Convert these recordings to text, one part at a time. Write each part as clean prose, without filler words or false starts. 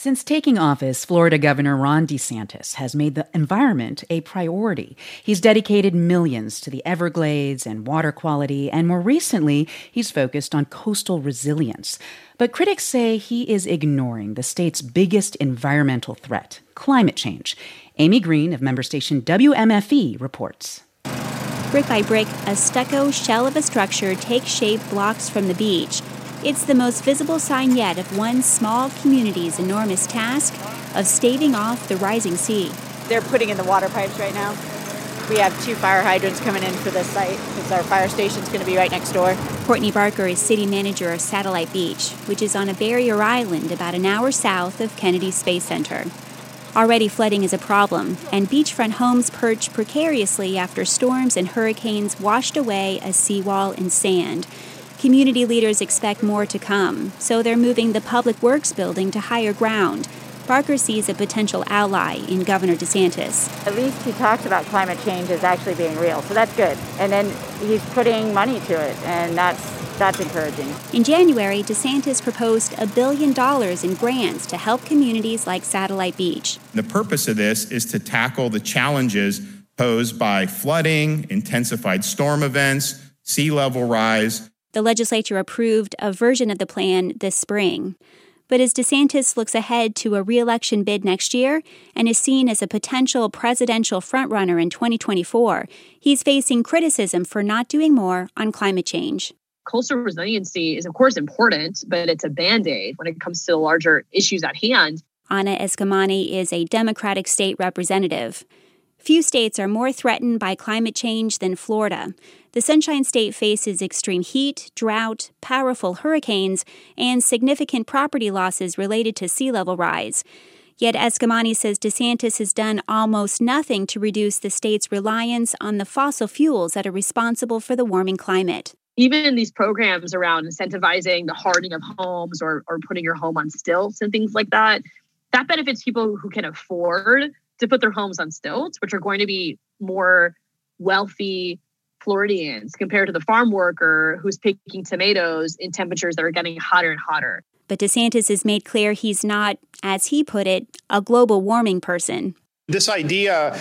Since taking office, Florida Governor Ron DeSantis has made the environment a priority. He's dedicated millions to the Everglades and water quality, and more recently, he's focused on coastal resilience. But critics say he is ignoring the state's biggest environmental threat, climate change. Amy Green of member station WMFE reports. Brick by brick, a stucco shell of a structure takes shape blocks from the beach. It's the most visible sign yet of one small community's enormous task of staving off the rising sea. They're putting in the water pipes right now. We have 2 fire hydrants coming in for this site because our fire station's going to be right next door. Courtney Barker is city manager of Satellite Beach, which is on a barrier island about an hour south of Kennedy Space Center. Already flooding is a problem, and beachfront homes perch precariously after storms and hurricanes washed away a seawall and sand. Community leaders expect more to come, so they're moving the Public Works building to higher ground. Barker sees a potential ally in Governor DeSantis. At least he talks about climate change as actually being real, so that's good. And then he's putting money to it, and that's encouraging. In January, DeSantis proposed $1 billion in grants to help communities like Satellite Beach. The purpose of this is to tackle the challenges posed by flooding, intensified storm events, sea level rise. The legislature approved a version of the plan this spring. But as DeSantis looks ahead to a re-election bid next year and is seen as a potential presidential frontrunner in 2024, he's facing criticism for not doing more on climate change. Coastal resiliency is, of course, important, but it's a Band-Aid when it comes to the larger issues at hand. Anna Eskamani is a Democratic state representative. Few states are more threatened by climate change than Florida. The Sunshine State faces extreme heat, drought, powerful hurricanes, and significant property losses related to sea level rise. Yet Eskamani says DeSantis has done almost nothing to reduce the state's reliance on the fossil fuels that are responsible for the warming climate. Even these programs around incentivizing the hardening of homes or putting your home on stilts and things like that, that benefits people who can afford to put their homes on stilts, which are going to be more wealthy Floridians compared to the farm worker who's picking tomatoes in temperatures that are getting hotter and hotter. But DeSantis has made clear he's not, as he put it, a global warming person. This idea,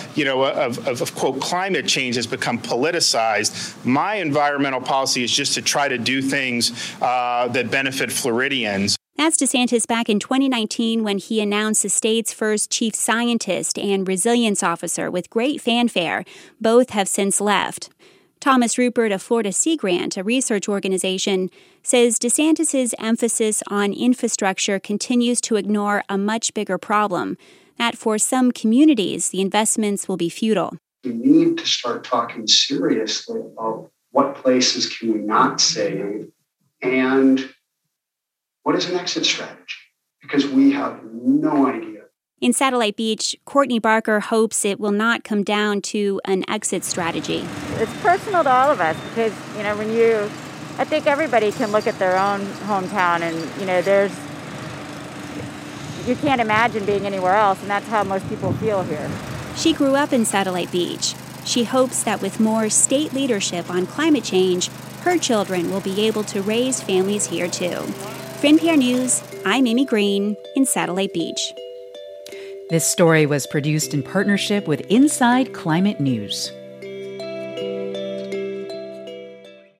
of quote, climate change has become politicized. My environmental policy is just to try to do things that benefit Floridians. That's DeSantis back in 2019 when he announced the state's first chief scientist and resilience officer with great fanfare. Both have since left. Thomas Rupert of Florida Sea Grant, a research organization, says DeSantis' emphasis on infrastructure continues to ignore a much bigger problem, that for some communities, the investments will be futile. We need to start talking seriously about what places can we not save and what is an exit strategy, because we have no idea. In Satellite Beach, Courtney Barker hopes it will not come down to an exit strategy. It's personal to all of us because, I think everybody can look at their own hometown and, you can't imagine being anywhere else, and that's how most people feel here. She grew up in Satellite Beach. She hopes that with more state leadership on climate change, her children will be able to raise families here too. For NPR News, I'm Amy Green in Satellite Beach. This story was produced in partnership with Inside Climate News.